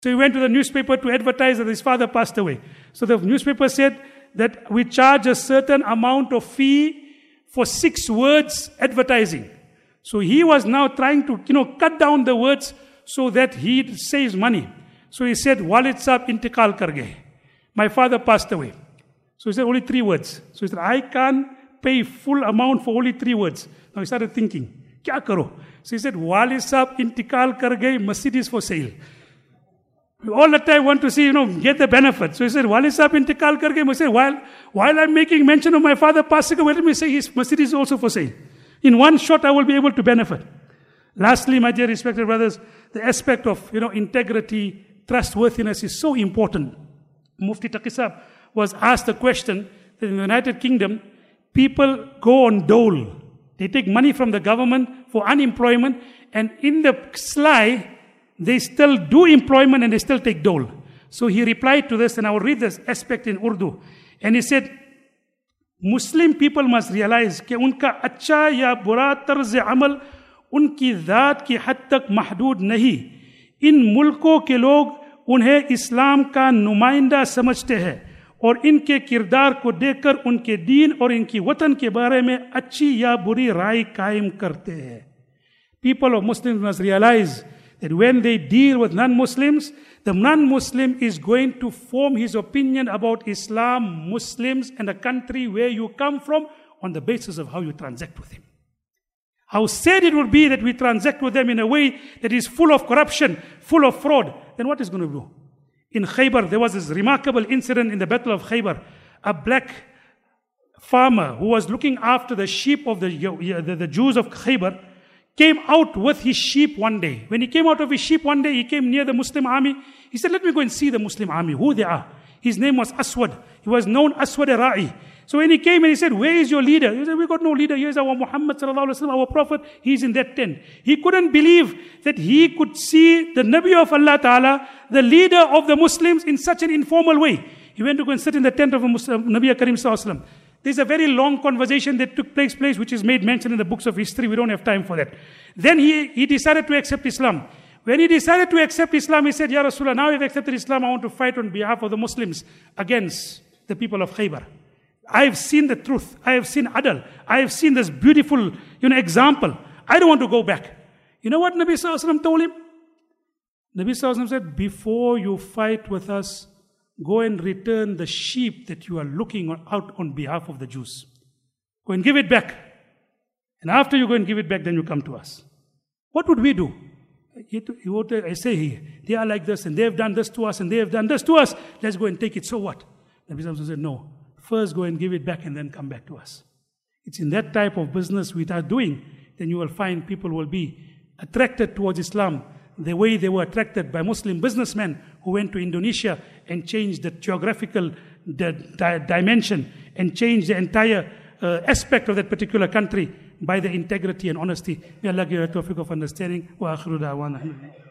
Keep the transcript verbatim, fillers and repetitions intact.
So he went to the newspaper to advertise that his father passed away. So the newspaper said that we charge a certain amount of fee for six words advertising. So he was now trying to, you know, cut down the words so that he saves money. So he said, Walid Saab intikal kar gaye. My father passed away. So he said only three words. So he said, I can't pay full amount for only three words. Now he started thinking, kya karo? So he said, Walid Saab intikal kar gaye, masjid is for sale. We all the time want to see, you know, get the benefit. So he said, Walid Saab intikal kar gaye. I said, while, while I'm making mention of my father passing away, let me say his masjid is also for sale. In one shot, I will be able to benefit. Lastly, my dear respected brothers, the aspect of, you know, integrity, trustworthiness is so important. Mufti Taqi Saab was asked a question that in the United Kingdom, people go on dole. They take money from the government for unemployment, and in the sly, they still do employment and they still take dole. So he replied to this, and I will read this aspect in Urdu. And he said, Muslim people must realize कि उनका अच्छा या बुरा तर्ज अमल उनकी ज़ात की हद तक महदूद नहीं. इन मुल्कों के लोग उन्हें इस्लाम का नुमाइंदा समझते हैं और इनके किरदार को देखकर उनके दीन और इनकी वतन के बारे में अच्छी या बुरी राय कायम करते हैं. People of Muslims must realize that when they deal with non-Muslims, the non-Muslim is going to form his opinion about Islam, Muslims, and the country where you come from on the basis of how you transact with him. How sad it would be that we transact with them in a way that is full of corruption, full of fraud. Then what is going to do? In Khaybar, there was this remarkable incident in the Battle of Khaybar. A black farmer who was looking after the sheep of the, the, the Jews of Khaybar came out with his sheep one day. When he came out of his sheep one day, he came near the Muslim army. He said, let me go and see the Muslim army, who they are. His name was Aswad. He was known Aswad Ra'i. So when he came and he said, where is your leader? He said, we got no leader. Here's our Muhammad sallallahu alaihi wasallam, our prophet. He's in that tent. He couldn't believe that he could see the Nabi of Allah Ta'ala, the leader of the Muslims, in such an informal way. He went to go and sit in the tent of a Muslim, Nabi Karim sallallahu alaihi wasallam. There's a very long conversation that took place, place, which is made mention in the books of history. We don't have time for that. Then he, he decided to accept Islam. When he decided to accept Islam, he said, Ya Rasulullah, now I've accepted Islam, I want to fight on behalf of the Muslims against the people of Khaybar. I have seen the truth. I have seen Adal. I have seen this beautiful, you know, example. I don't want to go back. You know what Nabi Sallallahu Alaihi Wasallam told him? Nabi Sallallahu Alaihi Wasallam said, before you fight with us, go and return the sheep that you are looking out on behalf of the Jews. Go and give it back. And after you go and give it back, then you come to us. What would we do? I say here, they are like this and they have done this to us and they have done this to us. Let's go and take it. So what? Nabi Sallallahu Alaihi Wasallam said, no. First go and give it back and then come back to us. It's in that type of business we are doing, then you will find people will be attracted towards Islam the way they were attracted by Muslim businessmen who went to Indonesia and changed the geographical the, di- dimension and changed the entire uh, aspect of that particular country by the integrity and honesty. May Allah give a tawfiq of understanding. Wa akhiru da'wana.